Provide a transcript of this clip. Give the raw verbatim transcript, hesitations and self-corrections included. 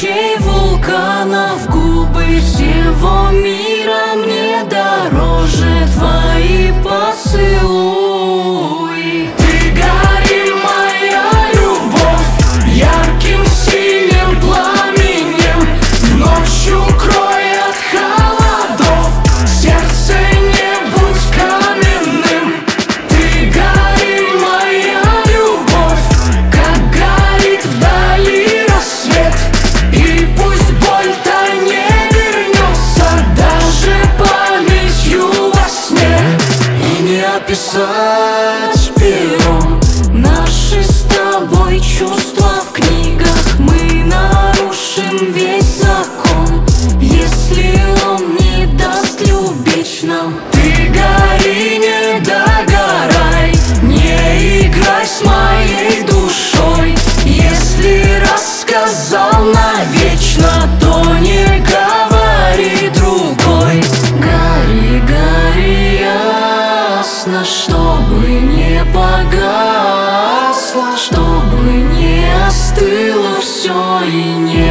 ночей вулканов, губы всего мира мне дороже твои поцелуи. Ты гори, моя любовь, ярким синим пламенем, ночью укрой от холодов, сердце не будь каменным. Ты гори, моя любовь, как горит вдали рассвет, и пусть боль-то не вернется даже памятью во сне. И не описать пером наши с тобой чувства в книгах. Мы нарушим весь закон, если он не даст любить нам. Ты гори, не догорай, не играй с моей душой. Если рассказал навечно, то не говори другой. Гори, гори ясно, чтобы не погасло, чтобы не остыло все и не